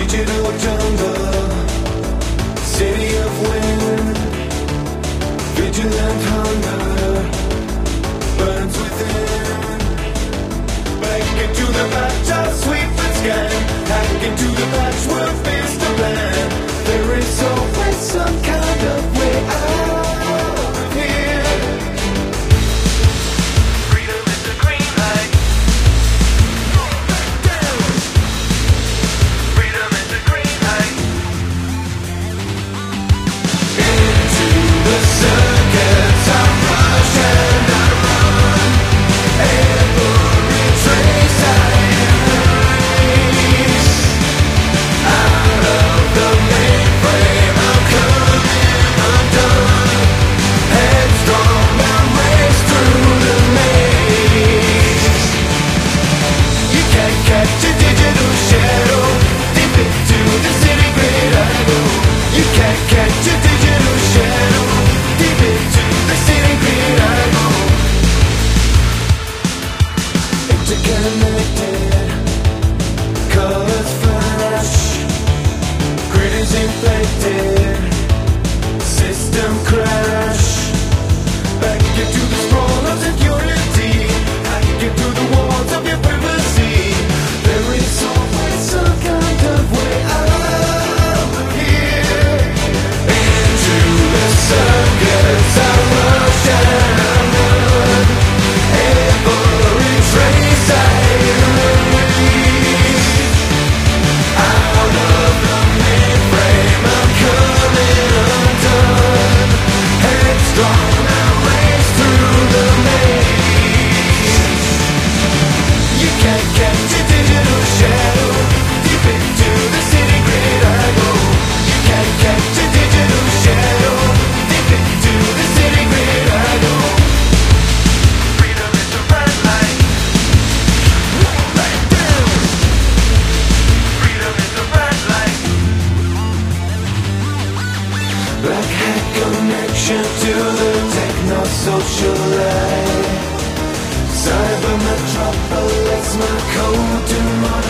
digital jungle, city of wind, vigilant hunger burns within. Back into the patch of sweep and scan, hack into the patchwork master plan. There is always some kind of way out of here. Freedom is the green light. Freedom is the green light. Into the circuits I rush and I run. Every trace I erase. Out of the mainframe I'm coming undone. Headstrong I race through the maze. You can't catch a digital shadow. Deep into the city grid I go. You can't catch a digital shadow. Deep into the city grid I go. Interconnected, colors flash, grid is infected, system crash. Back into the sprawl of security, hack into the walls of your privacy. There is always some kind of way out of here. Into the circuits I rush and I run. Every trace I erase. Out of the mainframe I'm coming undone. Headstrong I race through the maze. You can't catch a digital shadow. Deep into the city grid I go. You can't catch a digital shadow. Deep into the city grid I go. Freedom is the red light. Right down. Freedom is the red light. Black hat connection to the techno-social life. Cyber metropolis, my code to modern